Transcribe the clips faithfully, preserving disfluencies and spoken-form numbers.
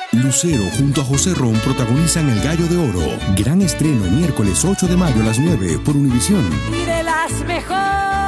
Lucero junto a José Ron protagonizan El Gallo de Oro. Gran estreno miércoles ocho de mayo a las nueve por Univisión. Y de las mejores.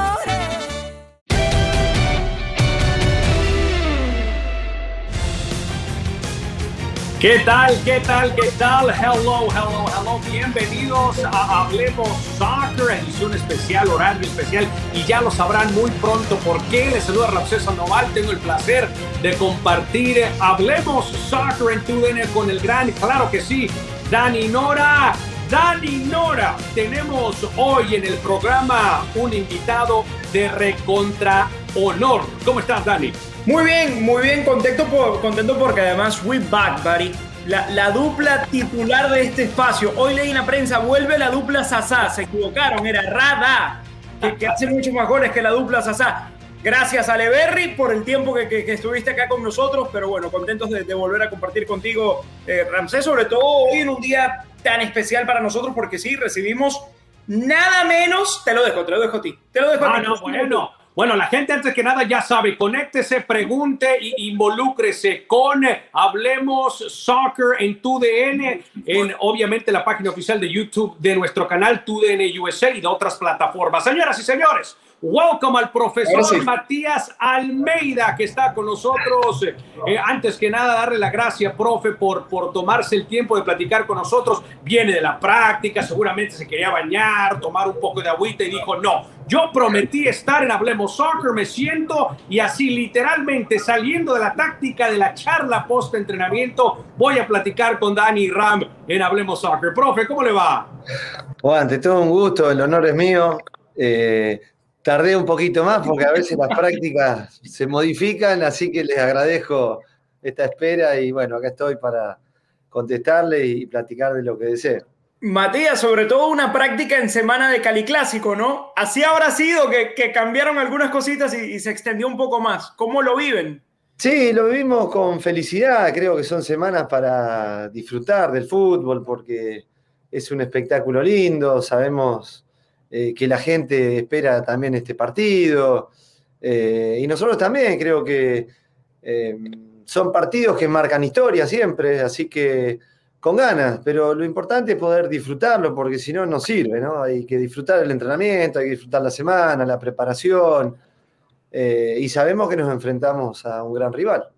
¿Qué tal? ¿Qué tal? ¿Qué tal? Hello, hello, hello. Bienvenidos a Hablemos Soccer, edición especial, horario especial. Y ya lo sabrán muy pronto por qué. Les saluda Ramsés Sandoval. Tengo el placer de compartir Hablemos Soccer en tu D N con el gran, claro que sí, Dani Nora. Dani Nora. Tenemos hoy en el programa un invitado de recontra honor. ¿Cómo estás, Dani? Muy bien, muy bien, contento, por, contento porque además we back, buddy. La, la dupla titular de este espacio. Hoy leí en la prensa, vuelve la dupla Sasá. Se equivocaron, era Rada, que, que hace muchos más goles que la dupla Sasá. Gracias a Leverri por el tiempo que, que, que estuviste acá con nosotros, pero bueno, contentos de, de volver a compartir contigo, eh, Ramsés, sobre todo hoy en un día tan especial para nosotros, porque sí, recibimos nada menos, te lo dejo, te lo dejo a ti. Te lo dejo ah, a ti. No, bueno. Bueno, la gente antes que nada ya sabe, conéctese, pregunte e involúcrese con Hablemos Soccer en tu D N, en obviamente la página oficial de YouTube de nuestro canal Tu D N U S A y de otras plataformas. Señoras y señores, welcome al profesor sí. Matías Almeida, que está con nosotros. Eh, antes que nada, darle la gracia, profe, por, por tomarse el tiempo de platicar con nosotros. Viene de la práctica, seguramente se quería bañar, tomar un poco de agüita y dijo, no, yo prometí estar en Hablemos Soccer, me siento y así literalmente saliendo de la táctica de la charla post-entrenamiento, voy a platicar con Dani y Ram en Hablemos Soccer. Profe, ¿cómo le va? Bueno, ante todo un gusto, el honor es mío. Eh... Tardé un poquito más porque a veces las prácticas se modifican, así que les agradezco esta espera y bueno, acá estoy para contestarle y platicar de lo que desee. Matías, sobre todo una práctica en semana de Cali Clásico, ¿no? Así habrá sido que, que cambiaron algunas cositas y, y se extendió un poco más. ¿Cómo lo viven? Sí, lo vivimos con felicidad. Creo que son semanas para disfrutar del fútbol porque es un espectáculo lindo, sabemos... Eh, que la gente espera también este partido, eh, y nosotros también creo que eh, son partidos que marcan historia siempre, así que con ganas, pero lo importante es poder disfrutarlo, porque si no, no sirve, ¿no? Hay que disfrutar el entrenamiento, hay que disfrutar la semana, la preparación, eh, y sabemos que nos enfrentamos a un gran rival.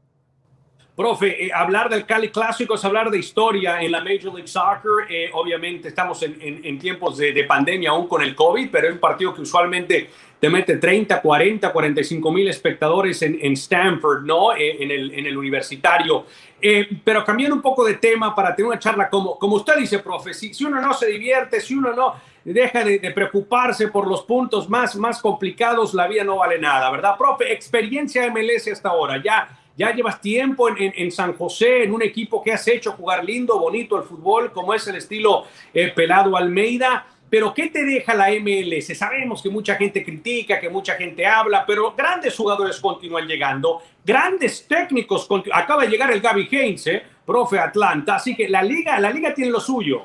Profe, eh, hablar del Cali Clásico es hablar de historia en la Major League Soccer. Eh, obviamente estamos en, en, en tiempos de, de pandemia aún con el COVID, pero es un partido que usualmente te mete treinta, cuarenta, cuarenta y cinco mil espectadores en, en Stanford, ¿no? Eh, en, el, en el universitario. Eh, pero cambiando un poco de tema para tener una charla como, como usted dice, profe, si, si uno no se divierte, si uno no deja de, de preocuparse por los puntos más, más complicados, la vida no vale nada, ¿verdad? Profe, experiencia M L S hasta ahora, ya... Ya llevas tiempo en, en, en San José, en un equipo que has hecho jugar lindo, bonito el fútbol, como es el estilo eh, Pelado Almeida. Pero ¿qué te deja la M L S? Sabemos que mucha gente critica, que mucha gente habla, pero grandes jugadores continúan llegando, grandes técnicos. Continu- Acaba de llegar el Gaby Haynes, eh, profe Atlanta, así que la liga, la liga tiene lo suyo.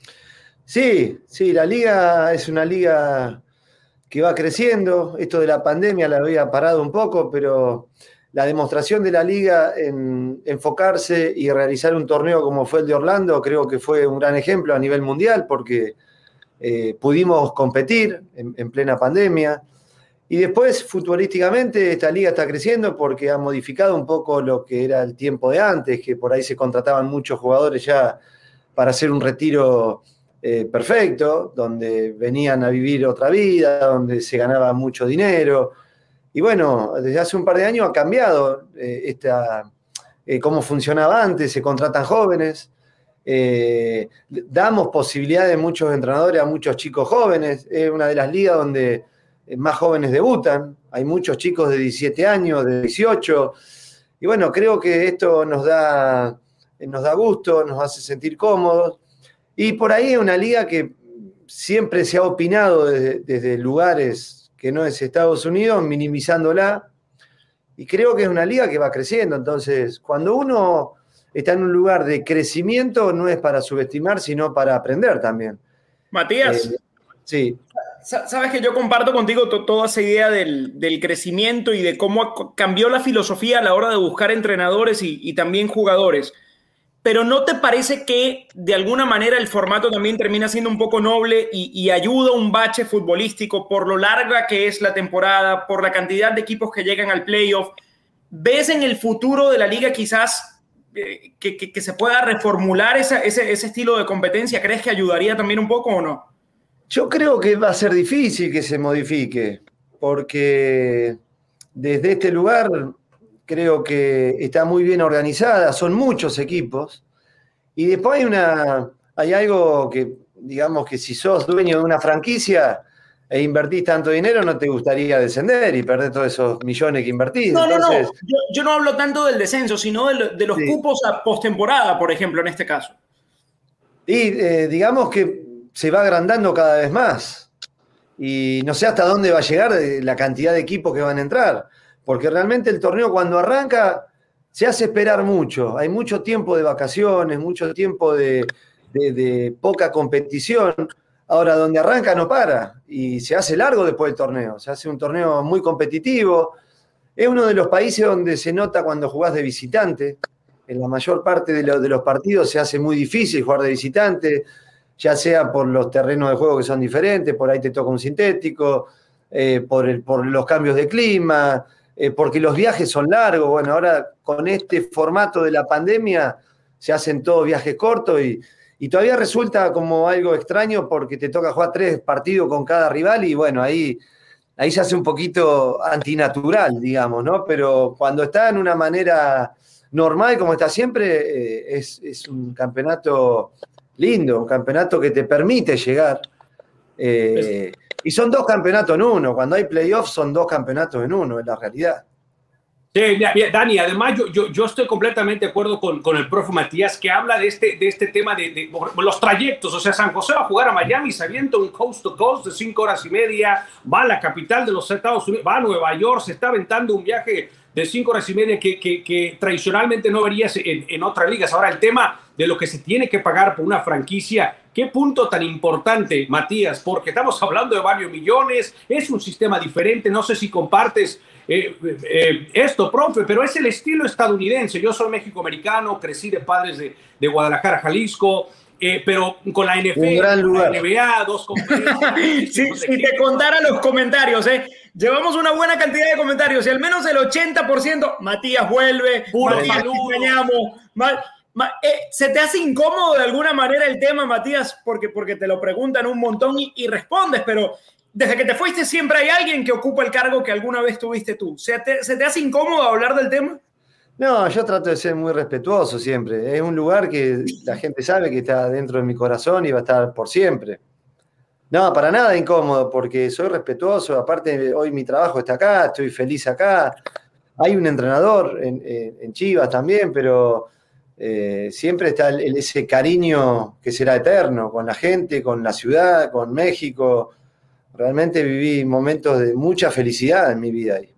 Sí, sí, la liga es una liga que va creciendo. Esto de la pandemia la había parado un poco, pero... La demostración de la liga en enfocarse y realizar un torneo como fue el de Orlando, creo que fue un gran ejemplo a nivel mundial porque eh, pudimos competir en, en plena pandemia. Y después, futbolísticamente, esta liga está creciendo porque ha modificado un poco lo que era el tiempo de antes, que por ahí se contrataban muchos jugadores ya para hacer un retiro eh, perfecto, donde venían a vivir otra vida, donde se ganaba mucho dinero. Y bueno, desde hace un par de años ha cambiado eh, esta, eh, cómo funcionaba antes, se contratan jóvenes, eh, damos posibilidades a muchos entrenadores, a muchos chicos jóvenes, es una de las ligas donde más jóvenes debutan, hay muchos chicos de diecisiete años, de dieciocho, y bueno, creo que esto nos da, nos da gusto, nos hace sentir cómodos, y por ahí es una liga que siempre se ha opinado desde, desde lugares que no es Estados Unidos, minimizándola, y creo que es una liga que va creciendo. Entonces, cuando uno está en un lugar de crecimiento, no es para subestimar, sino para aprender también. Matías, eh, sí. Sabes que yo comparto contigo to- toda esa idea del, del crecimiento y de cómo cambió la filosofía a la hora de buscar entrenadores y, y también jugadores. pero ¿no te parece que de alguna manera el formato también termina siendo un poco noble y, y ayuda a un bache futbolístico por lo larga que es la temporada, por la cantidad de equipos que llegan al playoff? ¿Ves en el futuro de la liga quizás eh, que, que, que se pueda reformular esa, ese, ese estilo de competencia? ¿Crees que ayudaría también un poco o no? Yo creo que va a ser difícil que se modifique, porque desde este lugar creo que está muy bien organizada, son muchos equipos, y después hay, una, hay algo que, digamos que si sos dueño de una franquicia e invertís tanto dinero, no te gustaría descender y perder todos esos millones que invertís. No, Entonces, no, no, yo, yo no hablo tanto del descenso, sino de, lo, de los sí. cupos a postemporada, por ejemplo, en este caso. Y eh, digamos que se va agrandando cada vez más, y no sé hasta dónde va a llegar la cantidad de equipos que van a entrar. Porque realmente el torneo cuando arranca se hace esperar mucho. Hay mucho tiempo de vacaciones, mucho tiempo de, de, de poca competición. Ahora, donde arranca no para y se hace largo después del torneo. Se hace un torneo muy competitivo. Es uno de los países donde se nota cuando jugás de visitante. En la mayor parte de, lo, de los partidos se hace muy difícil jugar de visitante, ya sea por los terrenos de juego que son diferentes, por ahí te toca un sintético, eh, por, el, por los cambios de clima, Eh, porque los viajes son largos. Bueno, ahora con este formato de la pandemia se hacen todos viajes cortos y, y todavía resulta como algo extraño porque te toca jugar tres partidos con cada rival y bueno, ahí, ahí se hace un poquito antinatural, digamos, ¿no? Pero cuando está en una manera normal, como está siempre, eh, es, es un campeonato lindo, un campeonato que te permite llegar. Eh, y son dos campeonatos en uno. Cuando hay playoffs son dos campeonatos en uno, es la realidad. Sí, mira, mira, Dani, además yo, yo, yo estoy completamente de acuerdo con, con el profe Matías, que habla de este, de este tema de, de los trayectos. O sea, San José va a jugar a Miami, se avienta un coast to coast de cinco horas y media, va a la capital de los Estados Unidos, va a Nueva York, se está aventando un viaje de cinco horas y media que, que, que tradicionalmente no verías en, en otras ligas. Ahora, el tema de lo que se tiene que pagar por una franquicia, qué punto tan importante, Matías, porque estamos hablando de varios millones, es un sistema diferente, no sé si compartes eh, eh, esto, profe, pero es el estilo estadounidense. Yo soy mexicoamericano, crecí de padres de, de Guadalajara, Jalisco, eh, pero con la N F L, la N B A, dos conferencias. Si sí, te contara los comentarios, ¿eh? Llevamos una buena cantidad de comentarios y al menos el ochenta por ciento, Matías vuelve, puro Matías saludo. Ma, ma, eh, ¿Se te hace incómodo de alguna manera el tema, Matías? Porque, porque te lo preguntan un montón y, y respondes, pero desde que te fuiste siempre hay alguien que ocupa el cargo que alguna vez tuviste tú. ¿Se te, ¿se te hace incómodo hablar del tema? No, yo trato de ser muy respetuoso siempre. Es un lugar que la gente sabe que está dentro de mi corazón y va a estar por siempre. No, para nada incómodo, porque soy respetuoso. Aparte, hoy mi trabajo está acá, estoy feliz acá. Hay un entrenador en, en, en Chivas también, pero eh, siempre está el, ese cariño que será eterno con la gente, con la ciudad, con México. Realmente viví momentos de mucha felicidad en mi vida ahí.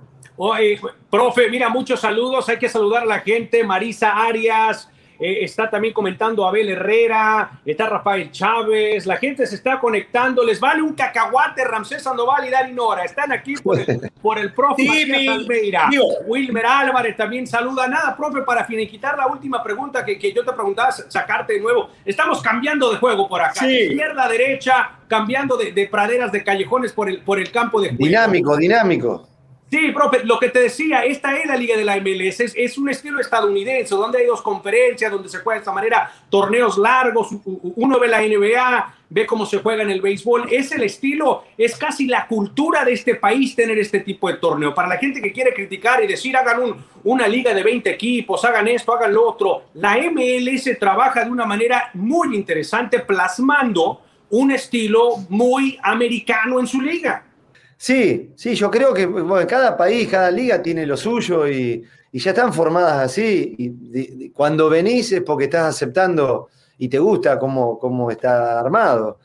Oye, profe, mira, muchos saludos. Hay que saludar a la gente. Marisa Arias. Eh, está también comentando Abel Herrera, está Rafael Chávez, la gente se está conectando, les vale un cacahuate Ramsés Sandoval y Dani Nora, están aquí por el, por el profe sí, Matías Almeida. Wilmer Álvarez también saluda. Nada, profe, para finiquitar la última pregunta que, que yo te preguntaba, sacarte de nuevo, estamos cambiando de juego por acá, sí. Izquierda, derecha, cambiando de, de praderas, de callejones por el, por el campo de juego. Dinámico, dinámico. Sí, profe, lo que te decía, esta es la liga de la M L S, es, es un estilo estadounidense, donde hay dos conferencias, donde se juega de esta manera, torneos largos, uno ve la N B A, ve cómo se juega en el béisbol, es el estilo, es casi la cultura de este país tener este tipo de torneo. Para la gente que quiere criticar y decir, hagan un, una liga de veinte equipos, hagan esto, hagan lo otro, la M L S trabaja de una manera muy interesante, plasmando un estilo muy americano en su liga. Sí, sí, yo creo que bueno, cada país, cada liga tiene lo suyo y, y ya están formadas así. Y de, de, cuando venís es porque estás aceptando y te gusta cómo, cómo está armado.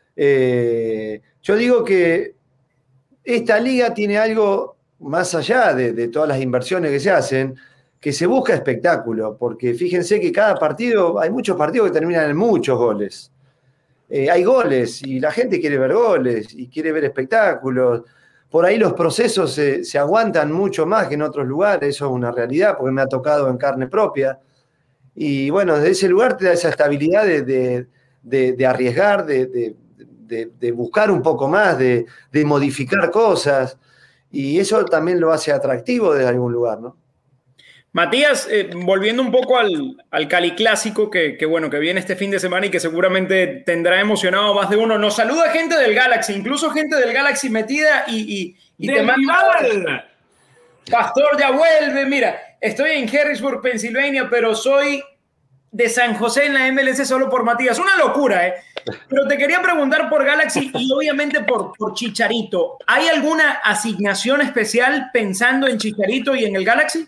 Eh, yo digo que esta liga tiene algo más allá de, de todas las inversiones que se hacen, que se busca espectáculo, porque fíjense que cada partido, hay muchos partidos que terminan en muchos goles. Eh, hay goles y la gente quiere ver goles y quiere ver espectáculos. Por ahí los procesos se, se aguantan mucho más que en otros lugares, eso es una realidad porque me ha tocado en carne propia. Y bueno, desde ese lugar te da esa estabilidad de, de, de, de arriesgar, de, de, de, de buscar un poco más, de, de modificar cosas. Y eso también lo hace atractivo desde algún lugar, ¿no? Matías, eh, volviendo un poco al, al Cali Clásico, que, que bueno, que viene este fin de semana y que seguramente tendrá emocionado a más de uno. Nos saluda gente del Galaxy, incluso gente del Galaxy metida y, y, y te manda... Pastor ya vuelve, mira, estoy en Harrisburg, Pensilvania, pero soy de San José en la M L S solo por Matías. Una locura, ¿eh? Pero te quería preguntar por Galaxy y obviamente por, por Chicharito. ¿Hay alguna asignación especial pensando en Chicharito y en el Galaxy?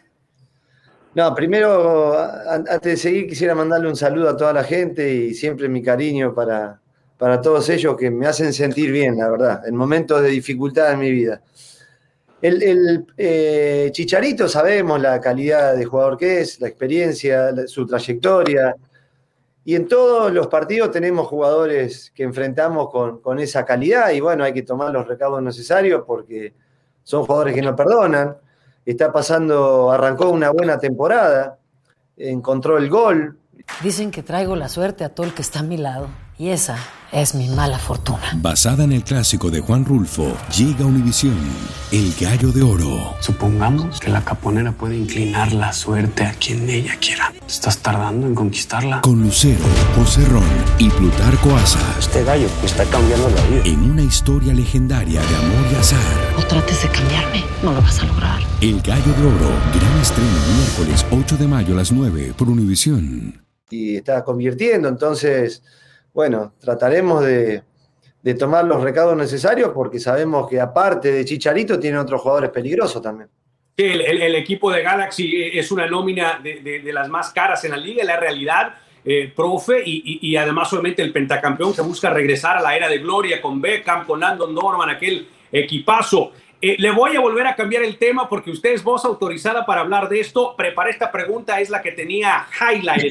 No, primero, antes de seguir, quisiera mandarle un saludo a toda la gente y siempre mi cariño para, para todos ellos que me hacen sentir bien, la verdad, en momentos de dificultad en mi vida. El, el eh, Chicharito, sabemos la calidad de jugador que es, la experiencia, la, su trayectoria, y en todos los partidos tenemos jugadores que enfrentamos con, con esa calidad, y bueno, hay que tomar los recaudos necesarios porque son jugadores que no perdonan. Está pasando, arrancó una buena temporada, encontró el gol. Dicen que traigo la suerte a todo el que está a mi lado, y esa es mi mala fortuna. Basada en el clásico de Juan Rulfo, llega Univisión, El Gallo de Oro. Supongamos que la caponera puede inclinar la suerte a quien ella quiera. ¿Estás tardando en conquistarla? Con Lucero, José Ron y Plutarco Asa. Este gallo me está cambiando la vida. En una historia legendaria de amor y azar. No trates de cambiarme, no lo vas a lograr. El Gallo de Oro, gran estreno miércoles ocho de mayo a las nueve por Univisión. Y está convirtiendo, entonces, bueno, trataremos de, de tomar los recaudos necesarios porque sabemos que aparte de Chicharito tiene otros jugadores peligrosos también. El, el, el equipo de Galaxy es una nómina de, de, de las más caras en la liga, en la realidad, eh, profe, y, y, y además obviamente el pentacampeón que busca regresar a la era de gloria con Beckham, con Landon Norman, aquel equipazo. Eh, le voy a volver a cambiar el tema porque usted es voz autorizada para hablar de esto. Preparé esta pregunta, es la que tenía highlight.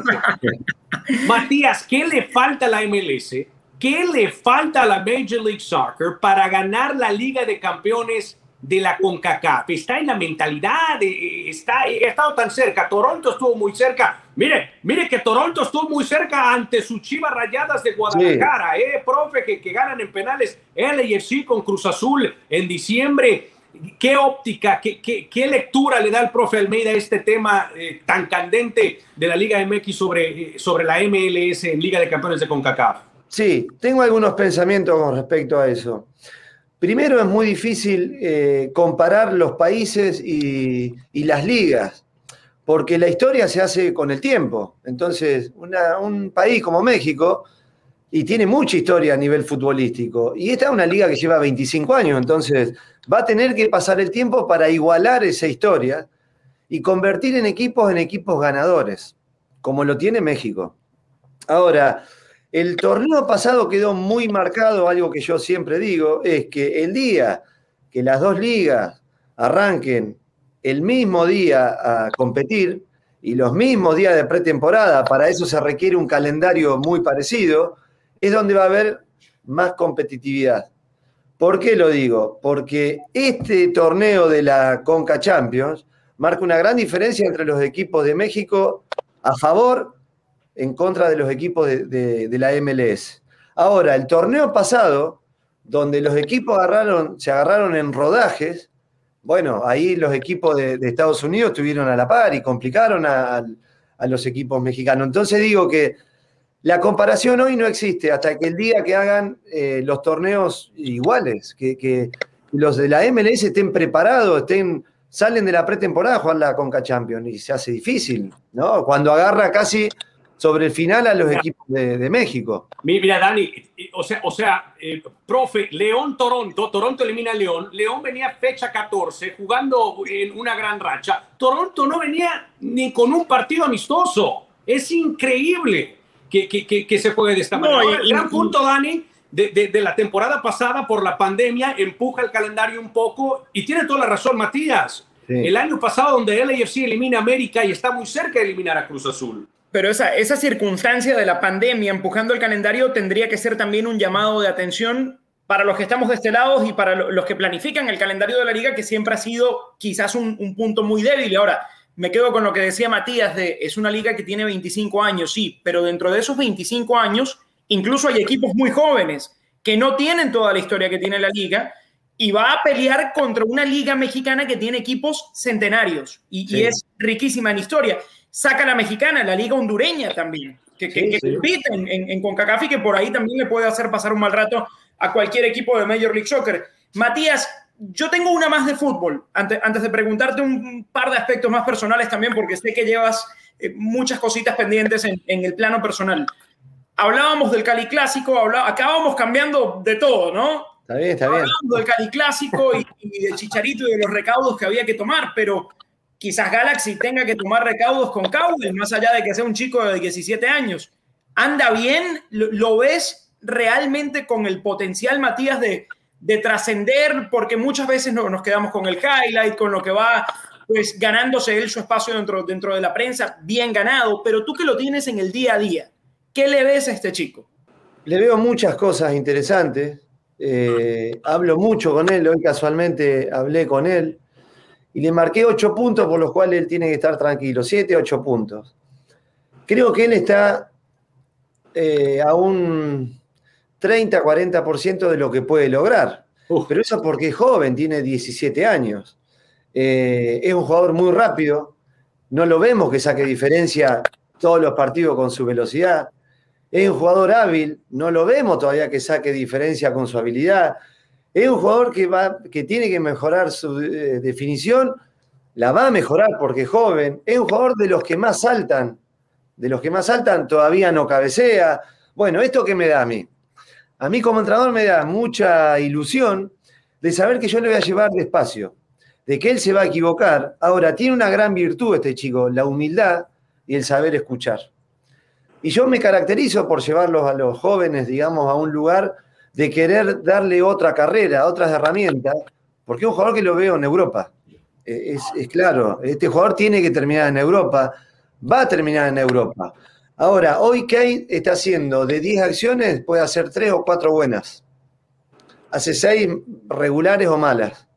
Matías, ¿qué le falta a la M L S? ¿Qué le falta a la Major League Soccer para ganar la Liga de Campeones de la CONCACAF? Está en la mentalidad, está, ha estado tan cerca. Toronto estuvo muy cerca. Mire, mire que Toronto estuvo muy cerca ante sus Chivas Rayadas de Guadalajara, sí. eh, profe, que, que ganan en penales. L A F C con Cruz Azul en diciembre. ¿Qué óptica, qué, qué, qué lectura le da el profe Almeida a este tema eh, tan candente de la Liga M X sobre, eh, sobre la M L S en Liga de Campeones de CONCACAF? Sí, tengo algunos pensamientos con respecto a eso. Primero, es muy difícil eh, comparar los países y, y las ligas, porque la historia se hace con el tiempo. Entonces, una, un país como México, y tiene mucha historia a nivel futbolístico, y esta es una liga que lleva veinticinco años, entonces va a tener que pasar el tiempo para igualar esa historia y convertir en equipos en equipos ganadores, como lo tiene México. Ahora, el torneo pasado quedó muy marcado, algo que yo siempre digo, es que el día que las dos ligas arranquen el mismo día a competir y los mismos días de pretemporada, para eso se requiere un calendario muy parecido, es donde va a haber más competitividad. ¿Por qué lo digo? Porque este torneo de la Conca Champions marca una gran diferencia entre los equipos de México a favor en contra de los equipos de, de, de la M L S. Ahora, el torneo pasado, donde los equipos agarraron, se agarraron en rodajes, bueno, ahí los equipos de, de Estados Unidos estuvieron a la par y complicaron a, a, a los equipos mexicanos. Entonces digo que la comparación hoy no existe hasta que el día que hagan eh, los torneos iguales, que, que los de la M L S estén preparados, estén, salen de la pretemporada a jugar la Conca Champions y se hace difícil, ¿no? Cuando agarra casi sobre el final a los equipos de, de México. Mira, Dani, o sea, o sea eh, profe, León-Toronto, Toronto elimina a León, León venía fecha catorce, jugando en una gran racha, Toronto no venía ni con un partido amistoso, es increíble que, que, que, que se juegue de esta manera. No, Ahora, el gran punto, Dani, de, de, de la temporada pasada por la pandemia, empuja el calendario un poco, y tiene toda la razón Matías, sí. El año pasado donde L A F C elimina a América y está muy cerca de eliminar a Cruz Azul. Pero esa, esa circunstancia de la pandemia empujando el calendario tendría que ser también un llamado de atención para los que estamos de este lado y para los que planifican el calendario de la liga, que siempre ha sido quizás un, un punto muy débil. Ahora, me quedo con lo que decía Matías, de es una liga que tiene veinticinco años, sí, pero dentro de esos veinticinco años, incluso hay equipos muy jóvenes que no tienen toda la historia que tiene la liga y va a pelear contra una liga mexicana que tiene equipos centenarios y, sí. y es riquísima en historia. Saca la mexicana, la liga hondureña también, que, que, sí, que sí. compite en, en, en CONCACAF y que por ahí también le puede hacer pasar un mal rato a cualquier equipo de Major League Soccer. Matías, yo tengo una más de fútbol, antes, antes de preguntarte un par de aspectos más personales también, porque sé que llevas eh, muchas cositas pendientes en, en el plano personal. Hablábamos del Cali Clásico, hablá, acabamos cambiando de todo, ¿no? Está bien, está bien. Hablábamos del Cali Clásico y, y del Chicharito y de los recaudos que había que tomar, pero quizás Galaxy tenga que tomar recaudos con Cowell, más allá de que sea un chico de diecisiete años. ¿Anda bien? ¿Lo, lo ves realmente con el potencial, Matías, de... de trascender? Porque muchas veces no, nos quedamos con el highlight, con lo que va pues ganándose él su espacio dentro, dentro de la prensa, bien ganado, pero tú que lo tienes en el día a día, ¿qué le ves a este chico? Le veo muchas cosas interesantes, eh, hablo mucho con él, hoy casualmente hablé con él y le marqué ocho puntos por los cuales él tiene que estar tranquilo, siete, ocho puntos. Creo que él está eh, a un treinta, cuarenta por ciento de lo que puede lograr. Uf. Pero eso porque es joven, tiene diecisiete años. Eh, es un jugador muy rápido. No lo vemos que saque diferencia todos los partidos con su velocidad. Es un jugador hábil. No lo vemos todavía que saque diferencia con su habilidad. Es un jugador que, va, que tiene que mejorar su eh, definición. La va a mejorar porque es joven. Es un jugador de los que más saltan. De los que más saltan todavía no cabecea. Bueno, ¿esto qué me da a mí? A mí como entrenador me da mucha ilusión de saber que yo le voy a llevar despacio, de que él se va a equivocar. Ahora, tiene una gran virtud este chico, la humildad y el saber escuchar. Y yo me caracterizo por llevarlos a los jóvenes, digamos, a un lugar de querer darle otra carrera, otras herramientas, porque es un jugador que lo veo en Europa. Es, es claro, este jugador tiene que terminar en Europa, va a terminar en Europa. Ahora, hoy Kane está haciendo de diez acciones, puede hacer tres o cuatro buenas. Hace seis regulares o malas.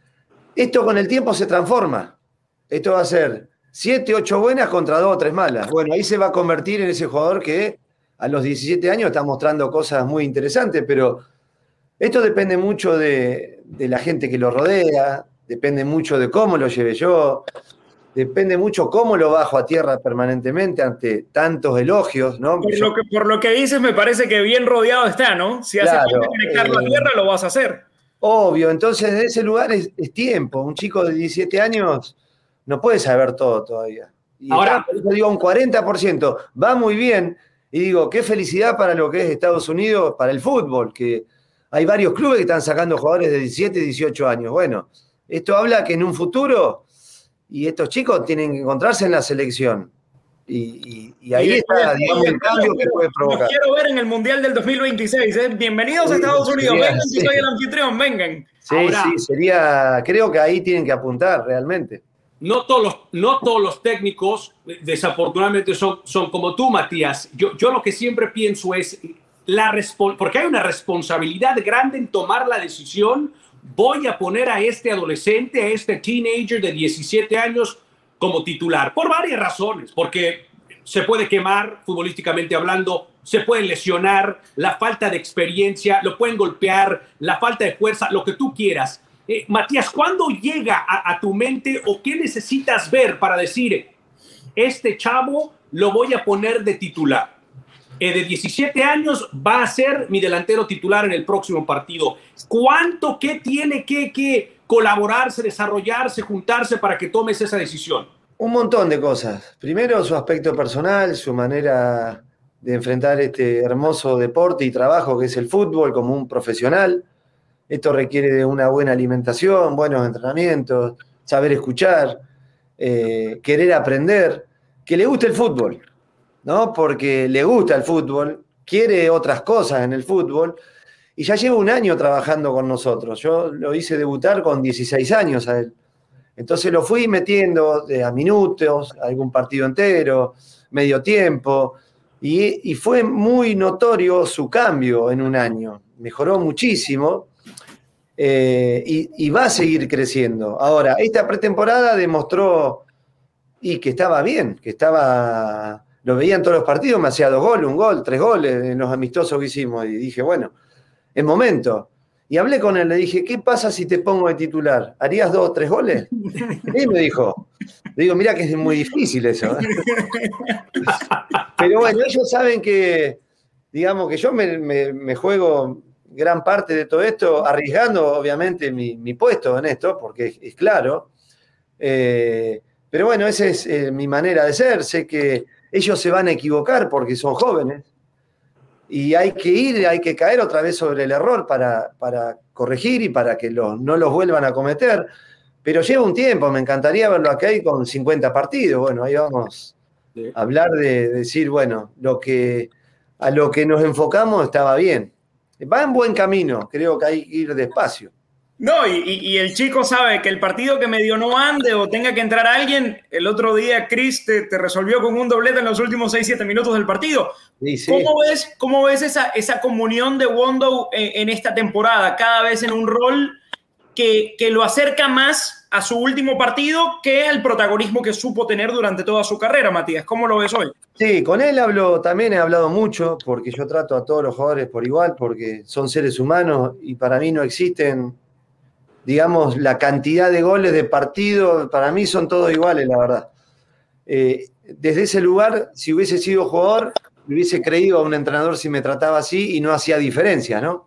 Esto con el tiempo se transforma. Esto va a ser siete, ocho buenas contra dos o tres malas. Bueno, ahí se va a convertir en ese jugador que a los diecisiete años está mostrando cosas muy interesantes, pero esto depende mucho de, de la gente que lo rodea, depende mucho de cómo lo lleve yo. Depende mucho cómo lo bajo a tierra permanentemente ante tantos elogios, ¿no? Por lo que, por lo que dices, me parece que bien rodeado está, ¿no? Si hace falta conectarlo eh, a tierra, lo vas a hacer. Obvio, entonces de ese lugar es, es tiempo. Un chico de diecisiete años no puede saber todo todavía. Y ahora, yo digo, un cuarenta por ciento va muy bien. Y digo, qué felicidad para lo que es Estados Unidos, para el fútbol, que hay varios clubes que están sacando jugadores de diecisiete, dieciocho años. Bueno, esto habla que en un futuro... Y estos chicos tienen que encontrarse en la selección. Y, y, y ahí y está, digamos, el cambio que puede provocar. Los quiero ver en el Mundial del dos mil veintiséis. ¿eh? Bienvenidos sí, a Estados Unidos. Sería, vengan, sí. Si soy el anfitrión, vengan. Sí, Ahora, sí, sería... Creo que ahí tienen que apuntar realmente. No todos los, no todos los técnicos, desafortunadamente, son, son como tú, Matías. Yo, yo lo que siempre pienso es... la porque hay una responsabilidad grande en tomar la decisión. Voy a poner a este adolescente, a este teenager de diecisiete años como titular, por varias razones, porque se puede quemar futbolísticamente hablando, se puede lesionar, la falta de experiencia, lo pueden golpear, la falta de fuerza, lo que tú quieras. Eh, Matías, ¿cuándo llega a, a tu mente o qué necesitas ver para decir, este chavo lo voy a poner de titular? Eh, de diecisiete años va a ser mi delantero titular en el próximo partido. ¿Cuánto, qué tiene que, que colaborarse, desarrollarse, juntarse para que tomes esa decisión? Un montón de cosas. Primero, su aspecto personal, su manera de enfrentar este hermoso deporte y trabajo que es el fútbol como un profesional. Esto requiere de una buena alimentación, buenos entrenamientos, saber escuchar, eh, querer aprender, que le guste el fútbol, ¿no? Porque le gusta el fútbol, quiere otras cosas en el fútbol, y ya lleva un año trabajando con nosotros. Yo lo hice debutar con dieciséis años a él. Entonces lo fui metiendo de a minutos, algún partido entero, medio tiempo, y, y fue muy notorio su cambio en un año. Mejoró muchísimo eh, y, y va a seguir creciendo. Ahora, esta pretemporada demostró y que estaba bien, que estaba, lo veía en todos los partidos, me hacía dos goles, un gol, tres goles en los amistosos que hicimos, y dije, bueno, es momento. Y hablé con él, le dije, ¿qué pasa si te pongo de titular? ¿Harías dos o tres goles? Y me dijo, le digo, mira que es muy difícil eso. Pero bueno, ellos saben que, digamos, que yo me, me, me juego gran parte de todo esto, arriesgando obviamente mi, mi puesto en esto, porque es, es claro. Eh, pero bueno, esa es eh, mi manera de ser. Sé que ellos se van a equivocar porque son jóvenes. Y hay que ir, hay que caer otra vez sobre el error para, para corregir y para que los, no los vuelvan a cometer. Pero lleva un tiempo, me encantaría verlo acá ahí con cincuenta partidos. Bueno, ahí vamos sí. a hablar de, de decir, bueno, lo que, a lo que nos enfocamos estaba bien. Va en buen camino, creo que hay que ir despacio. No, y, y el chico sabe que el partido que medio no ande o tenga que entrar alguien, el otro día Chris te, te resolvió con un doblete en los últimos seis siete minutos del partido. Sí, sí. ¿Cómo ves, cómo ves esa, esa comunión de Wondo en, en esta temporada? Cada vez en un rol que, que lo acerca más a su último partido que al protagonismo que supo tener durante toda su carrera, Matías. ¿Cómo lo ves hoy? Sí, con él hablo, también he hablado mucho, porque yo trato a todos los jugadores por igual, porque son seres humanos y para mí no existen, digamos, la cantidad de goles de partido, para mí son todos iguales, la verdad. Eh, desde ese lugar, si hubiese sido jugador, hubiese creído a un entrenador si me trataba así y no hacía diferencia, ¿no?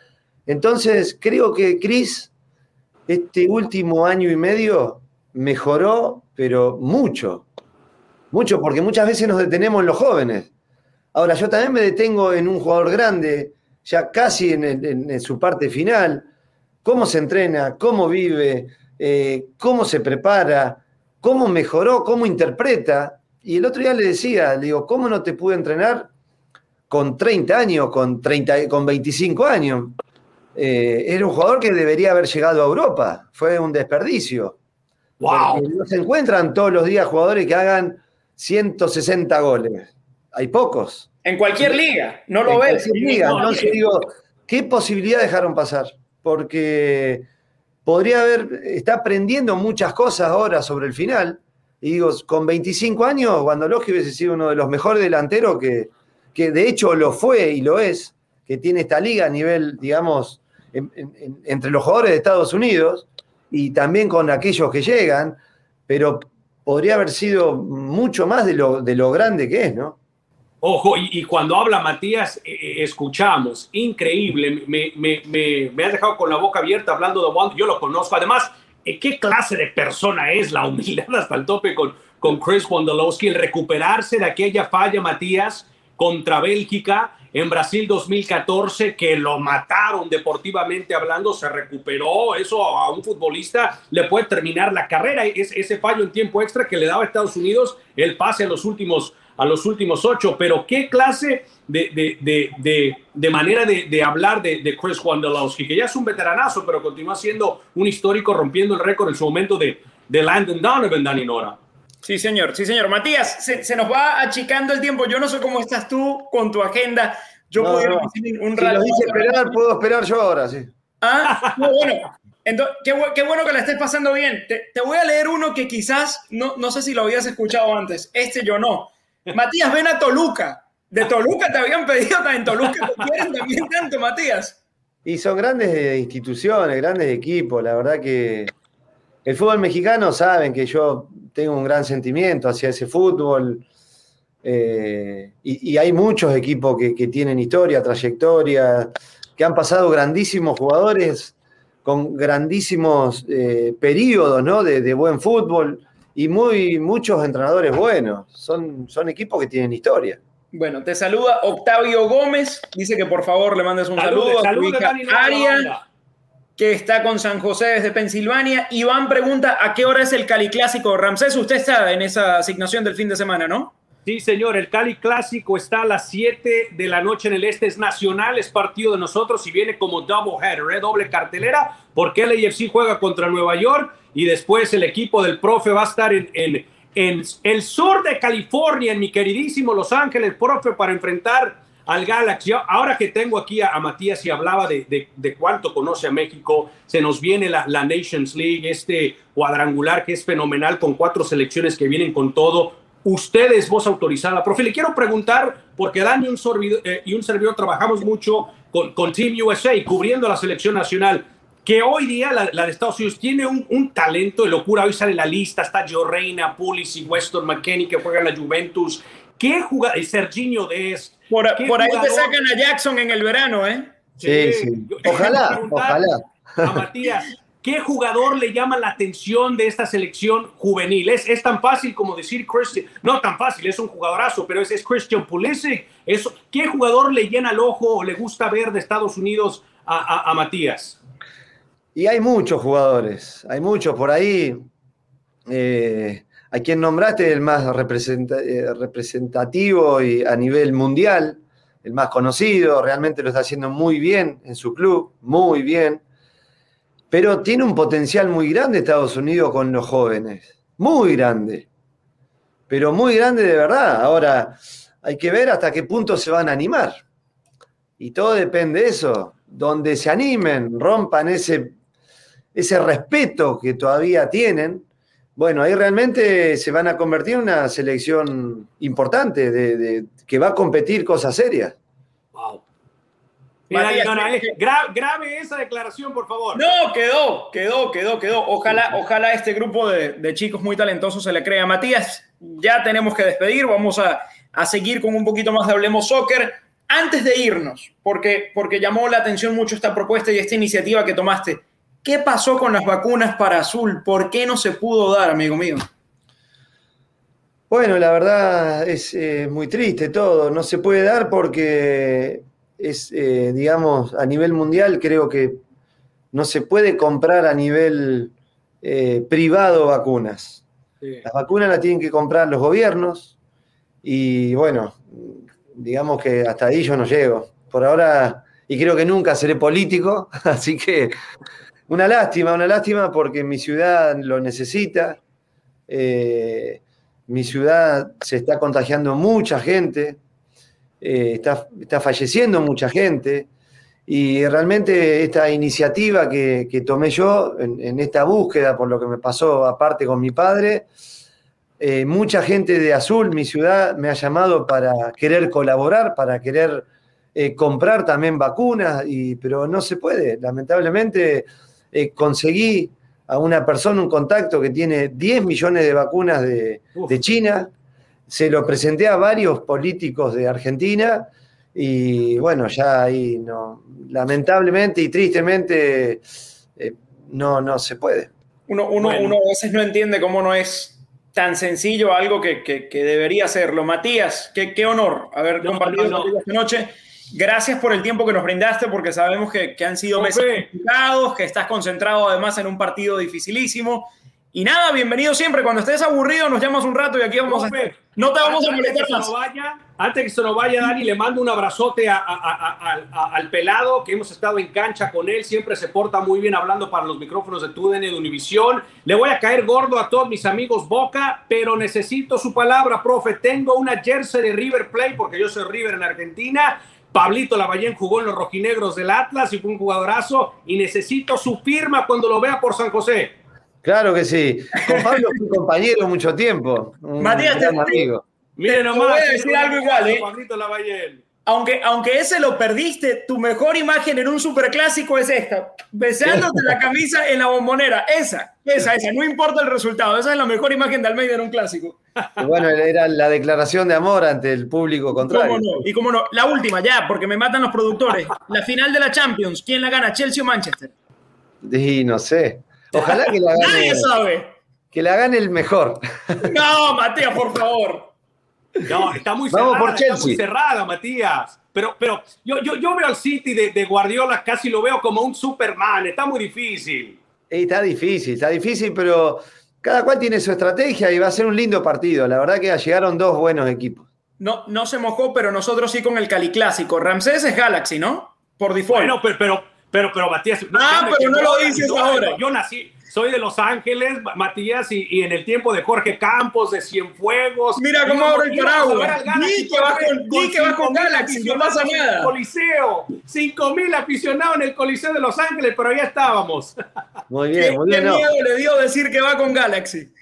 Entonces, creo que Chris, este último año y medio, mejoró, pero mucho. Mucho, porque muchas veces nos detenemos en los jóvenes. Ahora, yo también me detengo en un jugador grande, ya casi en, el, en, en su parte final. Cómo se entrena, cómo vive, eh, cómo se prepara, cómo mejoró, cómo interpreta. Y el otro día le decía, le digo, ¿cómo no te pude entrenar con treinta años, con, treinta, con veinticinco años? Eh, era un jugador que debería haber llegado a Europa. Fue un desperdicio. Wow. Porque no se encuentran todos los días jugadores que hagan ciento sesenta goles. Hay pocos. En cualquier liga, no lo en ves. En liga. Entonces digo, ¿qué posibilidad dejaron pasar? Porque podría haber, está aprendiendo muchas cosas ahora sobre el final. Y digo, con veinticinco años, Wondolowski hubiese sido uno de los mejores delanteros que, que de hecho lo fue y lo es, que tiene esta liga a nivel, digamos, en, en, entre los jugadores de Estados Unidos y también con aquellos que llegan, pero podría haber sido mucho más de lo, de lo grande que es, ¿no? Ojo, y, y cuando habla Matías, eh, escuchamos, increíble, me, me, me, me ha dejado con la boca abierta hablando de Wondo, yo lo conozco, además, eh, ¿qué clase de persona es? La humildad hasta el tope con, con Chris Wondolowski, el recuperarse de aquella falla, Matías, contra Bélgica, en Brasil dos mil catorce, que lo mataron deportivamente hablando, se recuperó, eso a un futbolista le puede terminar la carrera, es, ese fallo en tiempo extra que le daba a Estados Unidos el pase a los últimos a los últimos ocho, pero qué clase de, de, de, de, de manera de, de hablar de, de Chris Wondolowski, que ya es un veteranazo, pero continúa siendo un histórico, rompiendo el récord en su momento de, de Landon Donovan, Dani Nora. Sí, señor, sí, señor. Matías, se, se nos va achicando el tiempo. Yo no sé cómo estás tú con tu agenda. Yo no, pudiera no. decir un si rato. lo dice esperar, puedo esperar yo ahora, sí. Ah, no, bueno. Entonces, qué, qué bueno que la estés pasando bien. Te, te voy a leer uno que quizás, no, no sé si lo habías escuchado antes. Este yo no. Matías, ven a Toluca. De Toluca te habían pedido, en Toluca te quieren también tanto, Matías. Y son grandes instituciones, grandes equipos. La verdad que el fútbol mexicano, saben que yo tengo un gran sentimiento hacia ese fútbol. Eh, y, y hay muchos equipos que, que tienen historia, trayectoria, que han pasado grandísimos jugadores con grandísimos eh, periodos, ¿no? de, de buen fútbol. Y muy, muchos entrenadores buenos. Son, son equipos que tienen historia. Bueno, te saluda Octavio Gómez. Dice que por favor le mandes un saludo, saludo a tu hija Aria, que está con San José desde Pensilvania. Iván pregunta, ¿a qué hora es el Cali Clásico? Ramsés, usted está en esa asignación del fin de semana, ¿no? Sí, señor. El Cali Clásico está a las siete de la noche en el este. Es nacional, es partido de nosotros y viene como double header, ¿eh? doble cartelera, porque el A F C juega contra Nueva York y después el equipo del profe va a estar en, en, en el sur de California, en mi queridísimo Los Ángeles, profe, para enfrentar al Galaxy. Ahora que tengo aquí a, a Matías y hablaba de, de, de cuánto conoce a México, se nos viene la, la Nations League, este cuadrangular que es fenomenal con cuatro selecciones que vienen con todo. Usted es voz autorizada. Profe, le quiero preguntar, porque Dani y un, servidor, eh, y un servidor trabajamos mucho con, con Team U S A, cubriendo la selección nacional, que hoy día la, la de Estados Unidos tiene un, un talento de locura. Hoy sale la lista, está Gio Reyna, Pulisic, Weston McKennie, que juegan en la Juventus. ¿Qué jugador? Serginho Dest. Por, por ahí te sacan a Jackson en el verano, ¿eh? Sí, sí. sí. Ojalá, ojalá. A Matías, ¿qué jugador le llama la atención de esta selección juvenil? Es, es tan fácil como decir Christian, no tan fácil, es un jugadorazo, pero es, es Christian Pulisic. Eso, ¿qué jugador le llena el ojo o le gusta ver de Estados Unidos a, a, a Matías? Y hay muchos jugadores, hay muchos por ahí. Eh, a quien nombraste el más representa, eh, representativo y a nivel mundial, el más conocido, realmente lo está haciendo muy bien en su club, muy bien. Pero tiene un potencial muy grande Estados Unidos con los jóvenes, muy grande, pero muy grande de verdad. Ahora, hay que ver hasta qué punto se van a animar. Y todo depende de eso, donde se animen, rompan ese, ese respeto que todavía tienen. Bueno, ahí realmente se van a convertir en una selección importante, de, de, que va a competir cosas serias. Wow. Mira, Matías, no, no, es, gra, grave esa declaración, por favor. No, quedó, quedó, quedó, quedó. Ojalá, ojalá este grupo de, de chicos muy talentosos se le crea. Matías, ya tenemos que despedir. Vamos a, a seguir con un poquito más de Hablemos Soccer. Antes de irnos, porque, porque llamó la atención mucho esta propuesta y esta iniciativa que tomaste. ¿Qué pasó con las vacunas para Azul? ¿Por qué no se pudo dar, amigo mío? Bueno, la verdad es eh, muy triste todo. No se puede dar porque es, eh, digamos, a nivel mundial creo que no se puede comprar a nivel eh, privado vacunas. Sí. Las vacunas las tienen que comprar los gobiernos y, bueno, digamos que hasta ahí yo no llego. Por ahora, y creo que nunca seré político, así que... Una lástima, una lástima porque mi ciudad lo necesita, eh, mi ciudad se está contagiando mucha gente, eh, está, está falleciendo mucha gente y realmente esta iniciativa que, que tomé yo en, en esta búsqueda, por lo que me pasó aparte con mi padre, eh, mucha gente de Azul, mi ciudad, me ha llamado para querer colaborar, para querer eh, comprar también vacunas, y, pero no se puede, lamentablemente... Eh, conseguí a una persona un contacto que tiene diez millones de vacunas de, de China, se lo presenté a varios políticos de Argentina y bueno, ya ahí no, lamentablemente y tristemente eh, no, no se puede. Uno, uno, bueno. uno a veces no entiende cómo no es tan sencillo algo que, que, que debería serlo. Matías, qué, qué honor haber no, compartido no, no. esta noche. Gracias por el tiempo que nos brindaste, porque sabemos que, que han sido meses complicados, que estás concentrado además en un partido dificilísimo. Y nada, bienvenido siempre. Cuando estés aburrido, nos llamas un rato y aquí vamos Profe, a estar. No te vamos a molestar más. No vaya, antes que se nos vaya, Dani, le mando un abrazote a, a, a, a, a, al pelado, que hemos estado en cancha con él. Siempre se porta muy bien hablando para los micrófonos de T U D N de Univisión. Le voy a caer gordo a todos mis amigos Boca, pero necesito su palabra, profe. Tengo una jersey de River Plate, porque yo soy River en Argentina. Pablito Lavallén jugó en los rojinegros del Atlas y fue un jugadorazo y necesito su firma cuando lo vea por San José. Claro que sí. Con Pablo fui compañero mucho tiempo. Un Matías, gran te, amigo. Miren nomás. Te voy a decir algo igual, ¿eh? Pablito Lavallén. Aunque, aunque ese lo perdiste, tu mejor imagen en un superclásico es esta, besándote la camisa en la Bombonera. Esa, esa, esa. No importa el resultado. Esa es la mejor imagen de Almeida en un clásico. Bueno, era la declaración de amor ante el público contrario. ¿Cómo no? Y cómo no. La última, ya, porque me matan los productores. La final de la Champions, ¿quién la gana? ¿Chelsea o Manchester? Y no sé. Ojalá que la gane. Nadie sabe. Que la gane el mejor. No, Matías, por favor. No, está muy cerrada, Vamos por Chelsea. Está muy cerrada, Matías. Pero, pero yo, yo, yo veo al City de, de Guardiola, casi lo veo como un Superman. Está muy difícil. Está difícil, está difícil, pero cada cual tiene su estrategia y va a ser un lindo partido. La verdad que llegaron dos buenos equipos. No, no se mojó, pero nosotros sí con el Cali Clásico. Ramsés es Galaxy, ¿no? Por default. Bueno, pero, pero, pero, pero Matías... Ah, pero no lo dices yo, ahora. Yo nací... soy de Los Ángeles, Matías, y, y en el tiempo de Jorge Campos, de Cienfuegos. Mira cómo abre el paraguas. Ni que vas con, ni que vas con Galaxy, no pasa nada. El Coliseo, cinco mil aficionados en el Coliseo de Los Ángeles, pero ya estábamos. Muy bien, muy bien. ¿Qué no. miedo le dio decir que va con Galaxy?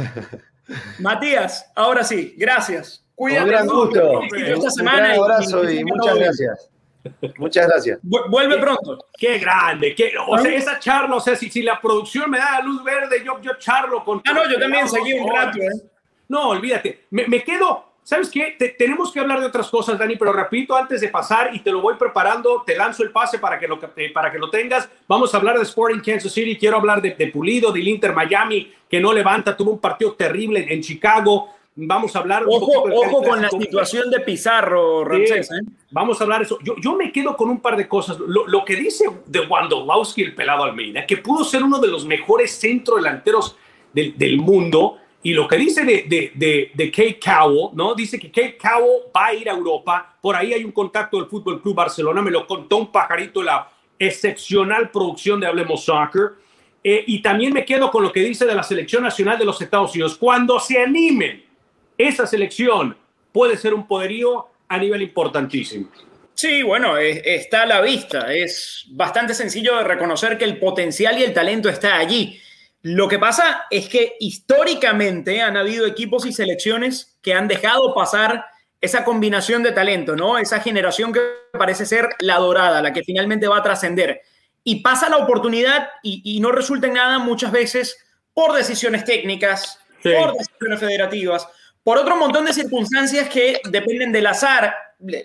Matías, ahora sí, gracias. Cuídate. Un gran gusto. Esta semana un gran abrazo y, y muchas gracias. Muchas gracias. Vuelve pronto. Qué grande. Qué, o sea, esa charla, o sea, si, si la producción me da la luz verde, yo, yo charlo con... Ah, no, yo también seguí un rato, ¿eh? No, olvídate. Me, me quedo... ¿Sabes qué? Te, tenemos que hablar de otras cosas, Dani, pero repito, antes de pasar, y te lo voy preparando, te lanzo el pase para que lo, eh, para que lo tengas. Vamos a hablar de Sporting Kansas City. Quiero hablar de, de Pulido, del Inter Miami, que no levanta, tuvo un partido terrible en, en Chicago. Vamos a hablar... Ojo, ojo con la situación de Pizarro, Ramsés. ¿eh? Vamos a hablar de eso. Yo, yo me quedo con un par de cosas. Lo, lo que dice de Wondolowski, el pelado Almeida, que pudo ser uno de los mejores centrodelanteros del, del mundo, y lo que dice de, de, de, de Kate Cowell, ¿no? Dice que Kate Cowell va a ir a Europa. Por ahí hay un contacto del Fútbol Club Barcelona. Me lo contó un pajarito de la excepcional producción de Hablemos Soccer. Eh, y también me quedo con lo que dice de la Selección Nacional de los Estados Unidos. Cuando se animen, esa selección puede ser un poderío a nivel importantísimo. Sí, bueno, es, está a la vista. Es bastante sencillo de reconocer que el potencial y el talento está allí. Lo que pasa es que históricamente han habido equipos y selecciones que han dejado pasar esa combinación de talento, ¿no? Esa generación que parece ser la dorada, la que finalmente va a trascender. Y pasa la oportunidad y, y no resulta en nada muchas veces por decisiones técnicas, sí, por decisiones federativas, por otro montón de circunstancias que dependen del azar.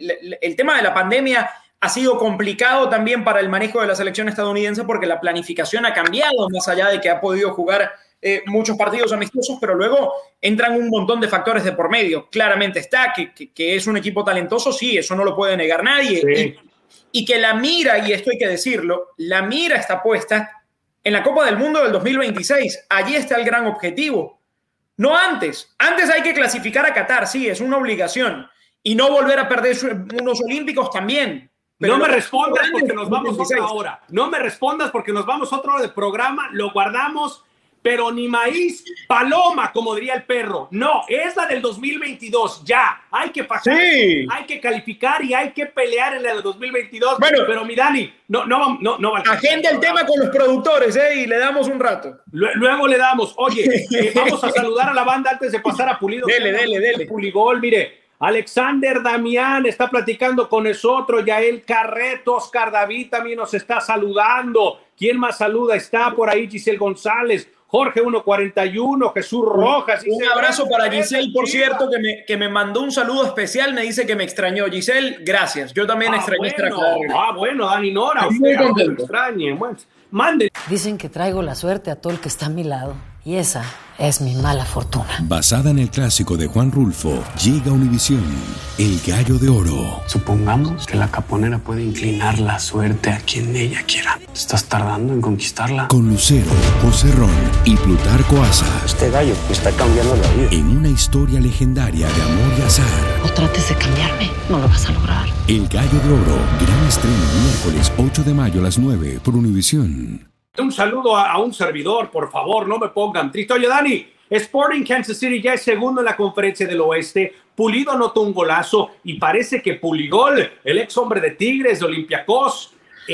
El tema de la pandemia ha sido complicado también para el manejo de la selección estadounidense porque la planificación ha cambiado, más allá de que ha podido jugar eh, muchos partidos amistosos, pero luego entran un montón de factores de por medio. Claramente está que, que, que es un equipo talentoso, sí, eso no lo puede negar nadie. Sí. Y, y que la mira, y esto hay que decirlo, la mira está puesta en la Copa del Mundo del dos mil veintiséis. Allí está el gran objetivo. No antes. Antes hay que clasificar a Qatar, sí, es una obligación. Y no volver a perder unos olímpicos también. Pero no me respondas porque nos vamos otra hora. No me respondas porque nos vamos otra hora de programa. Lo guardamos, pero ni maíz, paloma, como diría el perro. No, es la del dos mil veintidós. Ya, hay que pasar, sí, hay que calificar y hay que pelear en la del dos mil veintidós. Bueno, pero mi Dani, no, no, no, no va a agenda el tema con los productores, ¿eh? Y le damos un rato. Luego le damos. Oye, eh, vamos a saludar a la banda antes de pasar a Pulido. Dele, dele, dele. Puligol, mire. Alexander Damián está platicando con nosotros, Yael Carreto, Oscar David también nos está saludando. ¿Quién más saluda? Está por ahí Giselle González, Jorge uno cuarenta y uno, Jesús Rojas. Un abrazo para Giselle, por cierto, que me, que me mandó un saludo especial, me dice que me extrañó. Giselle, gracias. Yo también ah, extrañé bueno, esta carrera. Ah, bueno, Dani Nora, muy usted contento. Me extrañe. Bueno, mande. Dicen que traigo la suerte a todo el que está a mi lado. Y esa es mi mala fortuna. Basada en el clásico de Juan Rulfo, llega Univisión, El Gallo de Oro. Supongamos que la caponera puede inclinar la suerte a quien ella quiera. ¿Estás tardando en conquistarla? Con Lucero, José Ron y Plutarco Asa. Este gallo me está cambiando la vida. En una historia legendaria de amor y azar. No trates de cambiarme, no lo vas a lograr. El Gallo de Oro, gran estreno miércoles ocho de mayo a las nueve por Univisión. Un saludo a, a un servidor, por favor, no me pongan triste. Oye, Dani, Sporting Kansas City ya es segundo en la Conferencia del Oeste. Pulido anotó un golazo y parece que Puligol, el ex hombre de Tigres, de Olympiacos,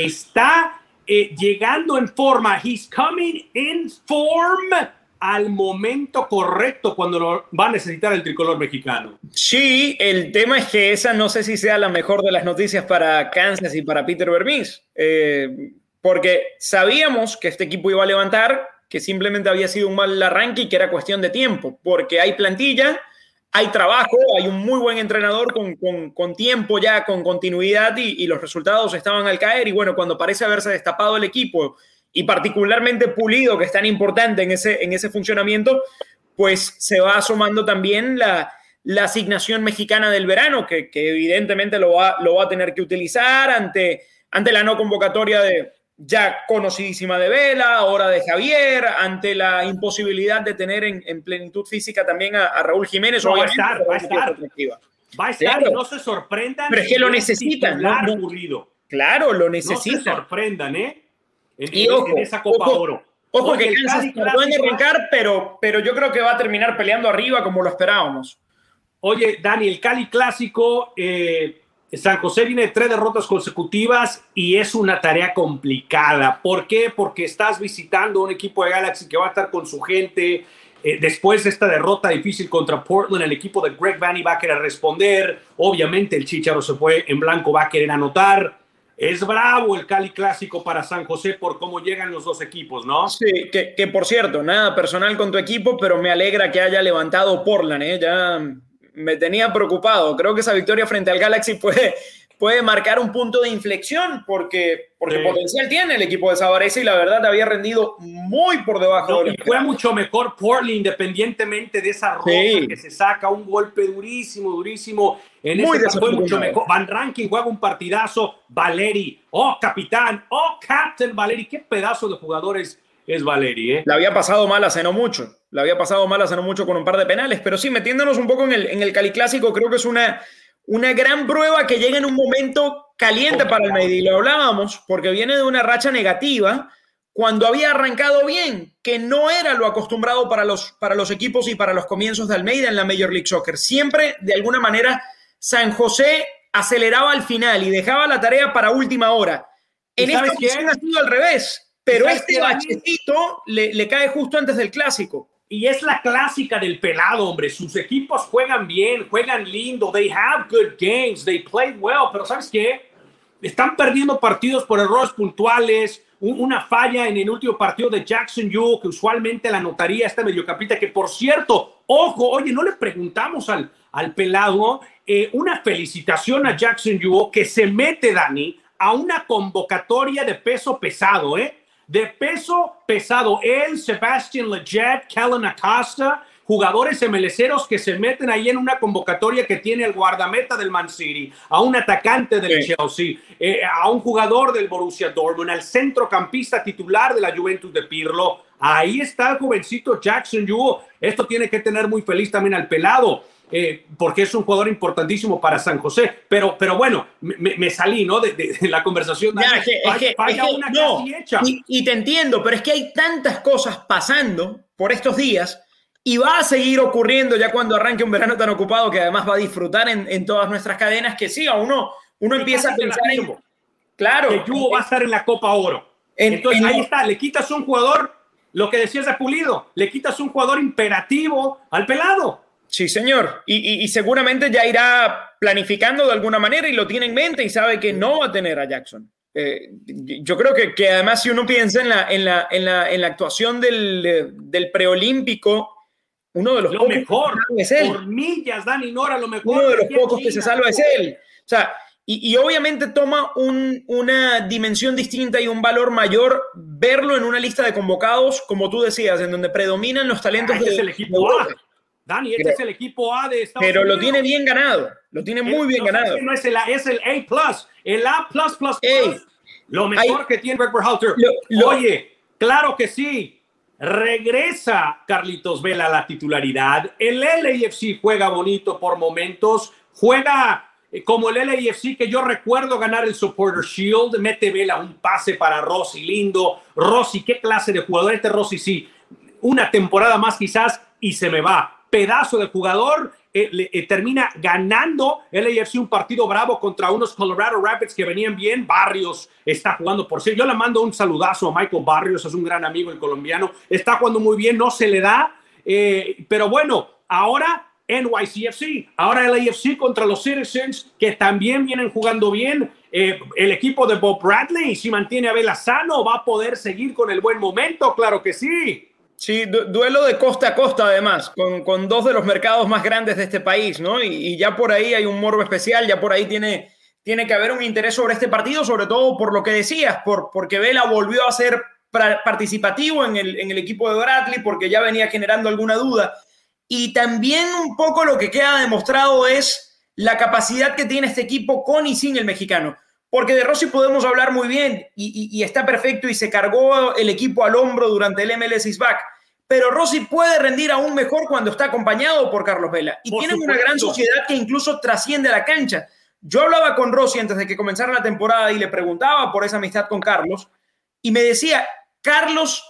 está eh, llegando en forma. He's coming in form al momento correcto cuando lo va a necesitar el tricolor mexicano. Sí, el tema es que esa no sé si sea la mejor de las noticias para Kansas y para Peter Vermes. Eh... Porque sabíamos que este equipo iba a levantar, que simplemente había sido un mal arranque y que era cuestión de tiempo, porque hay plantilla, hay trabajo, hay un muy buen entrenador con, con, con tiempo ya, con continuidad y, y los resultados estaban al caer. Y bueno, cuando parece haberse destapado el equipo y particularmente Pulido, que es tan importante en ese, en ese funcionamiento, pues se va asomando también la, la asignación mexicana del verano, que, que evidentemente lo va, lo va a tener que utilizar ante, ante la no convocatoria de... ya conocidísima de Vela, ahora de Javier, ante la imposibilidad de tener en, en plenitud física también a, a Raúl Jiménez. No, va a estar, va a estar. Va a estar, claro. Y no se sorprendan. Pero es que lo necesitan. No, no, ocurrido. Claro, lo necesitan. No se sorprendan, ¿eh? En, y en, ojo, en esa Copa ojo, Oro. Ojo Oye, que el Kansas Cali tardó en Clásico- arrancar, pero, pero yo creo que va a terminar peleando arriba como lo esperábamos. Oye, Dani, el Cali Clásico, eh, San José viene de tres derrotas consecutivas y es una tarea complicada. ¿Por qué? Porque estás visitando un equipo de Galaxy que va a estar con su gente. Eh, después de esta derrota difícil contra Portland, el equipo de Greg Vanney va a querer responder. Obviamente el Chícharo se fue en blanco, va a querer anotar. Es bravo el Cali Clásico para San José por cómo llegan los dos equipos, ¿no? Sí, que, que por cierto, nada personal con tu equipo, pero me alegra que haya levantado Portland, ¿eh? Ya me tenía preocupado. Creo que esa victoria frente al Galaxy puede, puede marcar un punto de inflexión porque, porque Sí. potencial tiene el equipo de Sabarese y la verdad había rendido muy por debajo No, de lo y fue esperado. mucho mejor Portland, independientemente de esa roja Sí. que se saca, un golpe durísimo, durísimo. En Muy ese fue mucho desafortunado. mejor. Van Rankin juega un partidazo. Valeri, oh capitán, oh captain Valeri. Qué pedazo de jugadores es Valeri, ¿eh? La había pasado mal hace no mucho. La había pasado mal hace no mucho con un par de penales. Pero sí, metiéndonos un poco en el, en el Cali Clásico, creo que es una, una gran prueba que llega en un momento caliente para el Meidi. Lo hablábamos porque viene de una racha negativa cuando había arrancado bien, que no era lo acostumbrado para los, para los equipos y para los comienzos de Almeida en la Major League Soccer. Siempre, de alguna manera, San José aceleraba al final y dejaba la tarea para última hora. ¿Y En esta sabes qué? ocasión ha sido al revés. Pero ¿Sabes este qué, Dani? bachecito le, le cae justo antes del clásico. Y es la clásica del pelado, hombre. Sus equipos juegan bien, juegan lindo. They have good games. They play well. Pero ¿sabes qué? Están perdiendo partidos por errores puntuales. Un, una falla en el último partido de Jackson Yu, que usualmente la anotaría esta mediocampista, que por cierto, ojo, oye, no le preguntamos al, al pelado. Eh, una felicitación a Jackson Yu, que se mete, Dani, a una convocatoria de peso pesado, ¿eh? De peso pesado. Él, Sebastian Lletget, Kellen Acosta, jugadores emeleceros que se meten ahí en una convocatoria que tiene el guardameta del Man City, a un atacante del Sí. Chelsea, eh, a un jugador del Borussia Dortmund, al centrocampista titular de la Juventus de Pirlo. Ahí está el jovencito Jackson Yu. Esto tiene que tener muy feliz también al pelado. Eh, porque es un jugador importantísimo para San José, pero, pero bueno, me, me salí, ¿no? De, de, de la conversación. Ya, es que, es que, Falla es que una no, casi hecha. y, y te entiendo, pero es que hay tantas cosas pasando por estos días y va a seguir ocurriendo ya cuando arranque un verano tan ocupado que además va a disfrutar en, en todas nuestras cadenas, que sí, a uno, uno Y empieza a casi te la pensar en... firmo, Claro. que Yugo va a estar en la Copa Oro. En- Entonces en- ahí está, le quitas un jugador, lo que decías de Pulido, le quitas un jugador imperativo al pelado. Sí, señor. Y, y, y seguramente ya irá planificando de alguna manera y lo tiene en mente y sabe que no va a tener a Jackson. Eh, yo creo que, que además si uno piensa en la, en la, en la, en la actuación del, del preolímpico, uno de los Lo pocos mejor, que se salva es él. por millas, Dani Nora, lo mejor. Uno de los aquí en pocos que se China. salva es él. O sea, y, y obviamente toma un, una dimensión distinta y un valor mayor verlo en una lista de convocados, como tú decías, en donde predominan los talentos Ah, este de, es el de equipo Europa. A. Dani, este Pero- es el equipo A de Estados Pero Unidos. lo tiene bien ganado, lo tiene muy bien no, ganado. No es el A, es el A plus, el A plus plus Ey, plus. Lo mejor hay- que tiene Greg Berhalter. Lo- lo- Oye, claro que sí. Regresa Carlitos Vela a la titularidad. El L A F C juega bonito por momentos. Juega eh, como el L A F C que yo recuerdo ganar el Supporter Shield. Mete Vela un pase para Rossi, lindo. Rossi, qué clase de jugador. Este Rossi sí. Una temporada más quizás y se me va. Pedazo de jugador. Eh, le, eh, termina ganando el L A F C un partido bravo contra unos Colorado Rapids que venían bien. Barrios está jugando por sí. Yo le mando un saludazo a Michael Barrios, es un gran amigo, el colombiano. Está jugando muy bien, no se le da. Eh, pero bueno, ahora N Y C F C, ahora el L A F C contra los Citizens, que también vienen jugando bien. Eh, el equipo de Bob Bradley, si mantiene a Vela sano, va a poder seguir con el buen momento, claro que sí. Sí, du duelo de costa a costa además, con, con dos de los mercados más grandes de este país, ¿no? Y, y ya por ahí hay un morbo especial, ya por ahí tiene, tiene que haber un interés sobre este partido, sobre todo por lo que decías, por, porque Vela volvió a ser participativo en el, en el equipo de Bradley, porque ya venía generando alguna duda. Y también un poco lo que queda demostrado es la capacidad que tiene este equipo con y sin el mexicano. Porque de Rossi podemos hablar muy bien y, y, y está perfecto y se cargó el equipo al hombro durante el M L S is Back. Pero Rossi puede rendir aún mejor cuando está acompañado por Carlos Vela. Y Por tienen supuesto. una gran sociedad que incluso trasciende a la cancha. Yo hablaba con Rossi antes de que comenzara la temporada y le preguntaba por esa amistad con Carlos y me decía, Carlos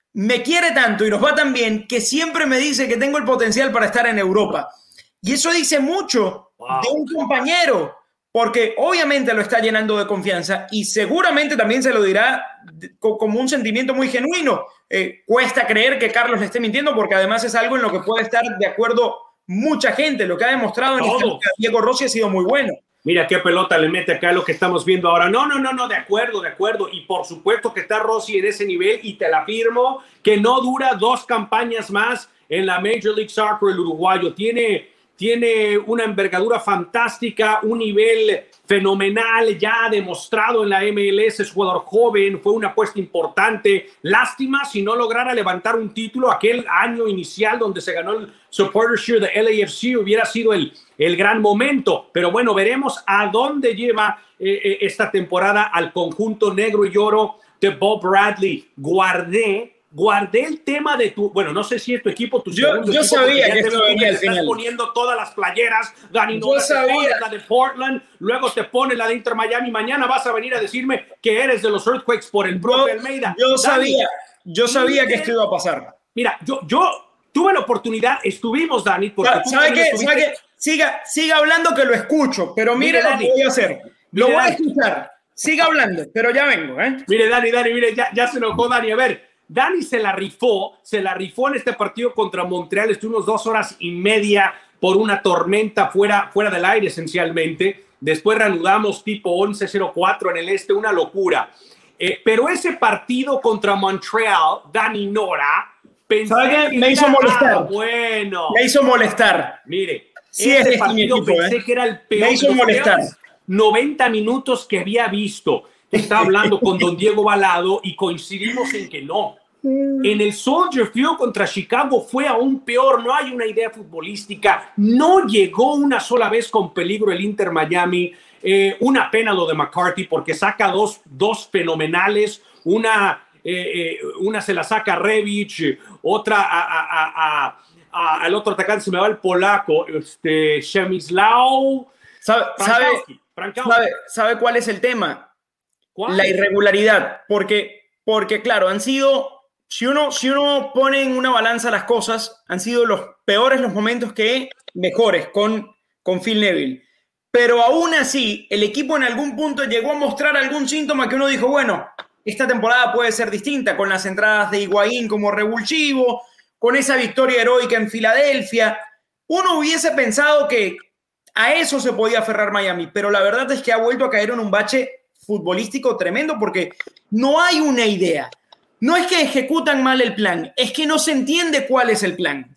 me quiere tanto y nos va tan bien que siempre me dice que tengo el potencial para estar en Europa. Y eso dice mucho wow. de un compañero, porque obviamente lo está llenando de confianza y seguramente también se lo dirá como un sentimiento muy genuino. Eh, cuesta creer que Carlos le esté mintiendo porque además es algo en lo que puede estar de acuerdo mucha gente. Lo que ha demostrado en esta liga, Diego Rossi ha sido muy bueno. Mira qué pelota le mete acá lo que estamos viendo ahora. No, no, no, no, de acuerdo, de acuerdo. Y por supuesto que está Rossi en ese nivel y te la afirmo que no dura dos campañas más en la Major League Soccer el uruguayo. Tiene, tiene una envergadura fantástica, un nivel fenomenal, ya ha demostrado en la M L S, es jugador joven, fue una apuesta importante. Lástima si no lograra levantar un título aquel año inicial donde se ganó el Supporters Shield de L A F C, hubiera sido el, el gran momento. Pero bueno, veremos a dónde lleva eh, esta temporada al conjunto negro y oro de Bob Bradley. Guardé Guardé el tema de tu, bueno, no sé si es tu equipo, tu yo, segundo yo equipo, sabía que esto venía al estás final. poniendo todas las playeras, Dani, no yo sabía. la de Portland, luego te pone la de Inter Miami, mañana vas a venir a decirme que eres de los Earthquakes por el profe Almeida. Yo Dani, sabía, yo sabía que esto iba a pasar. Mira, yo, yo tuve la oportunidad, estuvimos, Dani, porque tú ¿sabe qué? estuviste... ¿Sabe qué? Siga, siga hablando que lo escucho, pero mire, mire lo que voy a hacer. Lo mire, voy Dani. a escuchar. Siga hablando, pero ya vengo, ¿eh? Mire, Dani, Dani, mire, ya, ya se enojó Dani. A ver, Dani se la rifó, se la rifó en este partido contra Montreal. Estuvimos dos horas y media por una tormenta fuera, fuera del aire, esencialmente. Después reanudamos tipo once cero cuatro en el este, una locura. Eh, pero ese partido contra Montreal, Dani Nora, pensé ¿sabe qué? que Me hizo era, molestar. Ah, bueno. Me hizo molestar. Mire, sí, ese es partido mi equipo, pensé ¿eh? que era el peor. Me hizo molestar. noventa minutos que había visto. Estaba hablando con don Diego Balado y coincidimos en que no. En el Soldier Field contra Chicago fue aún peor. No hay una idea futbolística. No llegó una sola vez con peligro el Inter Miami. Eh, una pena lo de McCarthy porque saca dos, dos fenomenales. Una, eh, eh, una se la saca Rebic, otra a, a, a, a, a, al otro atacante se me va el polaco, este, Przemysław. ¿Sabe, sabe, sabe, ¿Sabe cuál es el tema? ¿Cuál? La irregularidad, porque, porque claro, han sido, si uno, si uno pone en una balanza las cosas, han sido los peores los momentos que mejores con, con Phil Neville. Pero aún así, el equipo en algún punto llegó a mostrar algún síntoma que uno dijo, bueno, esta temporada puede ser distinta, con las entradas de Higuaín como revulsivo, con esa victoria heroica en Filadelfia. Uno hubiese pensado que a eso se podía aferrar Miami, pero la verdad es que ha vuelto a caer en un bache futbolístico tremendo porque no hay una idea. No es que ejecutan mal el plan, es que no se entiende cuál es el plan.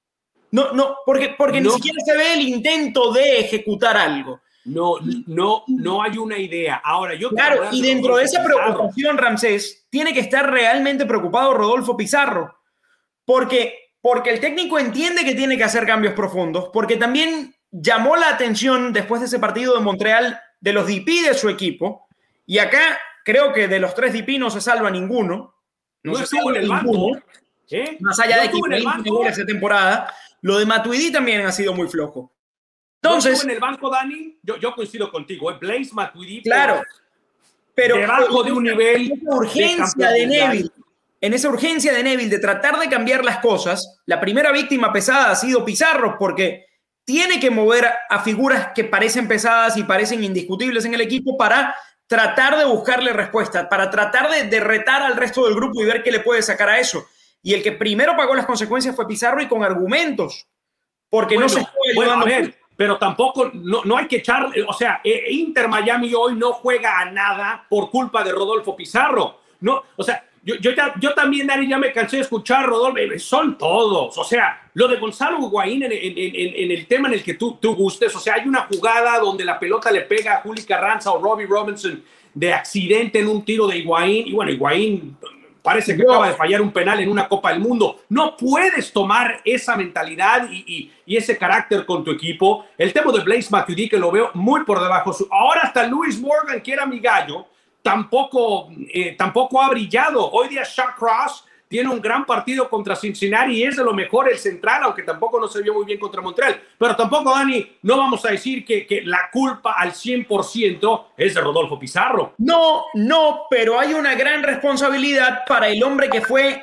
No, no, porque, porque no. ni siquiera se ve el intento de ejecutar algo. No, no, no hay una idea. Ahora, yo claro, y dentro de esa preocupación, Ramsés, tiene que estar realmente preocupado Rodolfo Pizarro, porque, porque el técnico entiende que tiene que hacer cambios profundos, porque también llamó la atención después de ese partido de Montreal de los D P de su equipo, y acá creo que de los tres D P no se salva ninguno. No, no se estuvo en el ninguno, banco. ¿Eh? Más allá no de que estuvo en el banco esta temporada, lo de Matuidi también ha sido muy flojo. Entonces, ¿no estuvo en el banco, Dani? Yo, yo coincido contigo, ¿eh? Blaise Matuidi. Claro, pero debajo de un nivel en esa urgencia de, de Neville, en esa urgencia de Neville de tratar de cambiar las cosas, la primera víctima pesada ha sido Pizarro, porque tiene que mover a figuras que parecen pesadas y parecen indiscutibles en el equipo para tratar de buscarle respuesta, para tratar de, de retar al resto del grupo y ver qué le puede sacar a eso. Y el que primero pagó las consecuencias fue Pizarro y con argumentos, porque bueno, no se fue bueno, ayudando. A ver, pero tampoco, no, no hay que echar, o sea, Inter Miami hoy no juega a nada por culpa de Rodolfo Pizarro. No, o sea, yo, yo, ya, yo también, Dani, ya me cansé de escuchar, Rodolfo, son todos. O sea, lo de Gonzalo Higuaín en, en, en, en el tema en el que tú, tú gustes, o sea, hay una jugada donde la pelota le pega a Juli Carranza o Robbie Robinson de accidente en un tiro de Higuaín, y bueno, Higuaín parece que no. acaba de fallar un penal en una Copa del Mundo. No puedes tomar esa mentalidad y, y, y ese carácter con tu equipo. El tema de Blaise Matuidi, que lo veo muy por debajo. Ahora hasta Lewis Morgan, que era mi gallo, tampoco, eh, tampoco ha brillado. Hoy día Shaq Cross tiene un gran partido contra Cincinnati y es de lo mejor el central, aunque tampoco no se vio muy bien contra Montreal. Pero tampoco, Dani, no vamos a decir que, que la culpa al cien por ciento es de Rodolfo Pizarro. No, no, pero hay una gran responsabilidad para el hombre que fue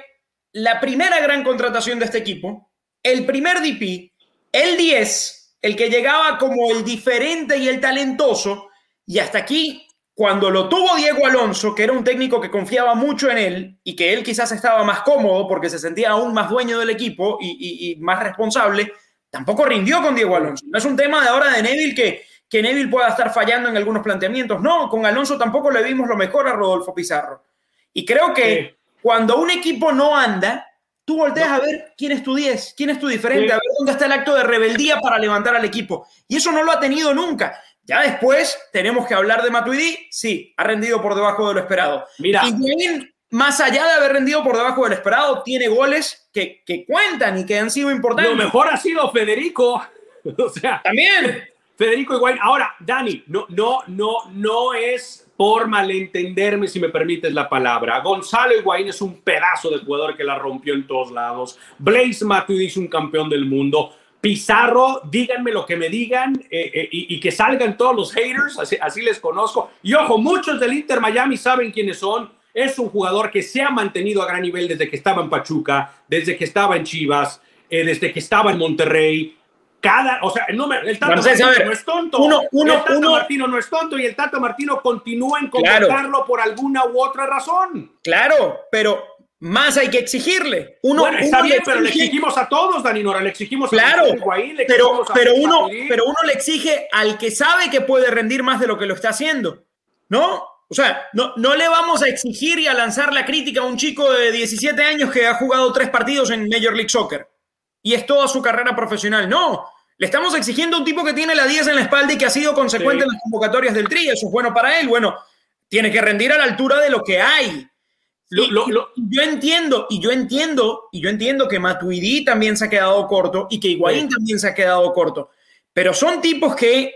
la primera gran contratación de este equipo, el primer D P, el diez, el que llegaba como el diferente y el talentoso, y hasta aquí, cuando lo tuvo Diego Alonso, que era un técnico que confiaba mucho en él y que él quizás estaba más cómodo porque se sentía aún más dueño del equipo y, y, y más responsable, tampoco rindió con Diego Alonso. No es un tema de ahora de Neville que, que Neville pueda estar fallando en algunos planteamientos. No, con Alonso tampoco le vimos lo mejor a Rodolfo Pizarro. Y creo que sí, cuando un equipo no anda, tú volteas no. a ver quién es tu diez, quién es tu diferente, sí. a ver dónde está el acto de rebeldía para levantar al equipo. Y eso no lo ha tenido nunca. Ya después tenemos que hablar de Matuidi. Sí, ha rendido por debajo de lo esperado. Mira. Y también, más allá de haber rendido por debajo de lo esperado, tiene goles que, que cuentan y que han sido importantes. Lo mejor ha sido Federico. O sea, también. Federico Higuaín. Ahora, Dani, no, no, no, no es por malentenderme, si me permites la palabra. Gonzalo Higuaín es un pedazo de jugador que la rompió en todos lados. Blaise Matuidi es un campeón del mundo. Pizarro, díganme lo que me digan eh, eh, y, y que salgan todos los haters, así, así les conozco. Y ojo, muchos del Inter Miami saben quiénes son. Es un jugador que se ha mantenido a gran nivel desde que estaba en Pachuca, desde que estaba en Chivas, eh, desde que estaba en Monterrey. Cada, o sea, el, número, el Tata Marcés, Martino ver, no es tonto. Uno, uno, el Tata uno, Martino no es tonto y el Tata Martino continúa en convocarlo claro. por alguna u otra razón. Claro, pero más hay que exigirle. Uno, bueno, está uno bien, le pero le exigimos a todos, Dani Nora, le exigimos claro, a Higuaín, le pero, exigimos a pero, uno, Madrid. pero uno le exige al que sabe que puede rendir más de lo que lo está haciendo, ¿no? O sea, no, no le vamos a exigir y a lanzar la crítica a un chico de diecisiete años que ha jugado tres partidos en Major League Soccer y es toda su carrera profesional. No, le estamos exigiendo a un tipo que tiene la diez en la espalda y que ha sido consecuente sí. en las convocatorias del Tri. Eso es bueno para él. Bueno, tiene que rendir a la altura de lo que hay. Lo, y, lo, lo, yo entiendo, y yo entiendo, y yo entiendo que Matuidi también se ha quedado corto y que Higuaín sí. también se ha quedado corto, pero son tipos que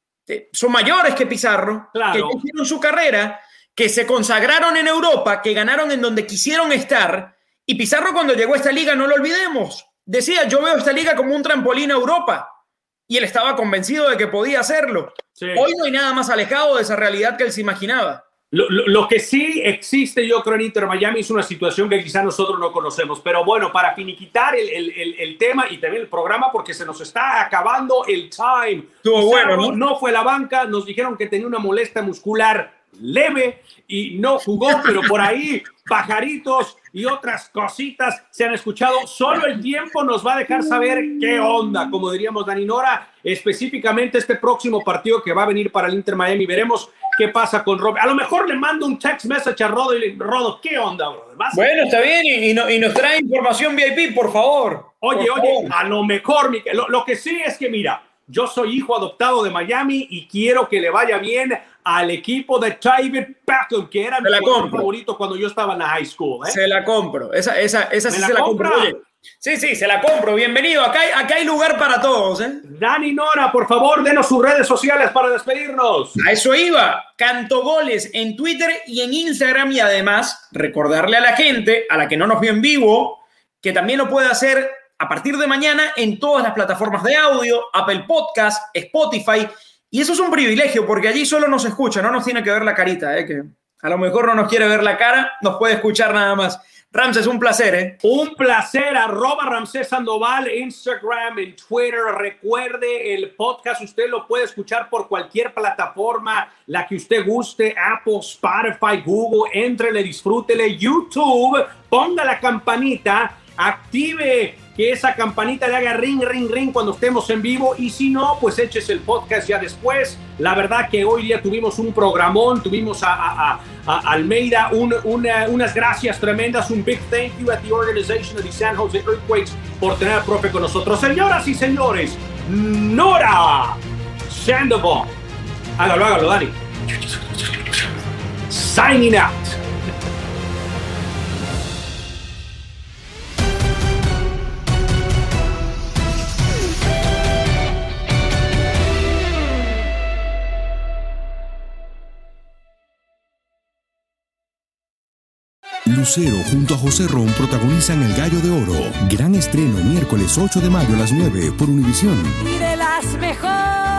son mayores que Pizarro, claro. que hicieron su carrera, que se consagraron en Europa, que ganaron en donde quisieron estar, y Pizarro cuando llegó a esta liga, no lo olvidemos, decía, yo veo esta liga como un trampolín a Europa, y él estaba convencido de que podía hacerlo. Sí. Hoy no hay nada más alejado de esa realidad que él se imaginaba. Lo, lo, lo que sí existe, yo creo, en Inter Miami es una situación que quizás nosotros no conocemos. Pero bueno, para finiquitar el, el, el, el tema y también el programa, porque se nos está acabando el time. Estuvo bueno, ¿no? No fue a la banca, nos dijeron que tenía una molestia muscular leve y no jugó, pero por ahí pajaritos y otras cositas se han escuchado. Solo el tiempo nos va a dejar saber qué onda, como diríamos Dani Nora, específicamente este próximo partido que va a venir para el Inter Miami. Veremos qué pasa con Rob. A lo mejor le mando un text message a Rodo y le digo, Rodo, ¿qué onda, brother? Bueno, está bien, y, y, no, y nos trae información V I P, por favor. Oye, por oye, favor. a lo mejor, lo, lo que sí es que, mira, yo soy hijo adoptado de Miami y quiero que le vaya bien al equipo de David Beckham, que era mi favorito cuando yo estaba en la high school. ¿eh? Se la compro. Esa, esa, esa sí la se la compro. Oye, sí, sí, se la compro. Bienvenido. Acá hay, acá hay lugar para todos. ¿eh? Dani Nora, por favor, denos sus redes sociales para despedirnos. A eso iba. Canto Goles en Twitter y en Instagram. Y además, recordarle a la gente, a la que no nos vio en vivo, que también lo puede hacer a partir de mañana en todas las plataformas de audio, Apple Podcast, Spotify. Y eso es un privilegio porque allí solo nos escucha, no nos tiene que ver la carita, ¿eh? Que a lo mejor no nos quiere ver la cara, nos puede escuchar nada más. Ramsés, un placer, ¿eh? Un placer, arroba Ramsés Sandoval, Instagram, en Twitter. Recuerde, el podcast usted lo puede escuchar por cualquier plataforma, la que usted guste, Apple, Spotify, Google, éntrele, disfrútele, YouTube, ponga la campanita, active que esa campanita le haga ring, ring, ring cuando estemos en vivo, y si no, pues eches el podcast ya después. La verdad que hoy día tuvimos un programón, tuvimos a, a, a Almeida, un, una, unas gracias tremendas, un big thank you at the organization of the San Jose Earthquakes por tener al profe con nosotros. Señoras y señores, Nora Sandoval. Hágalo, hágalo, Dani. Signing out. Lucero junto a José Ron protagonizan El Gallo de Oro. Gran estreno miércoles ocho de mayo a las nueve por Univisión. Y de las mejores.